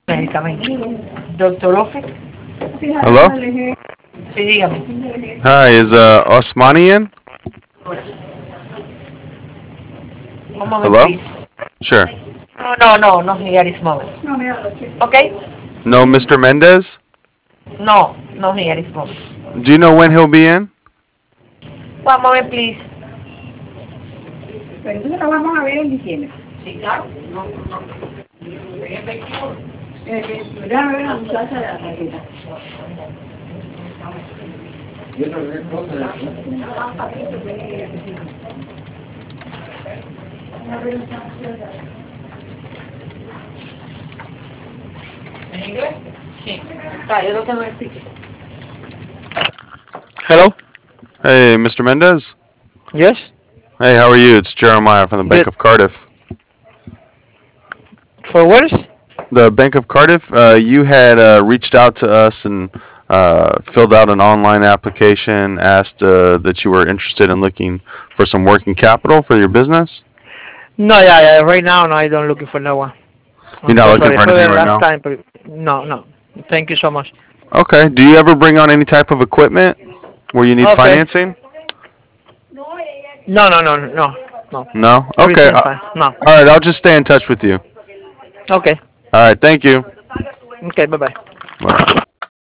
Medicamento. Doctor Ofe. Hello? Sí, dígame. Hi, is Osmani in? One moment, Hello? please. Sure. No, here is moment. Okay? No, Mr. Mendez? No, here is moment. Do you know when he'll be in? One moment, please. Sí, claro. ¿En inglés? Sí. Yo lo tengo en ticket. Hello? Hey, Mr. Mendez? Yes? Hey, how are you? It's Jeremiah from the Bank Good. of Cardiff. For what? The Bank of Cardiff, you had reached out to us and filled out an online application, asked that you were interested in looking for some working capital for your business. No, yeah. Right now, no, I don't looking for no one. You're I'm not so looking sorry for for anything the right last now? time, but no. Thank you so much. Okay. Do you ever bring on any type of equipment where you need Okay. financing? No. No? Okay. Everything's fine. No. All right. I'll just stay in touch with you. Okay. All right. Thank you. Okay. Bye bye. Bye.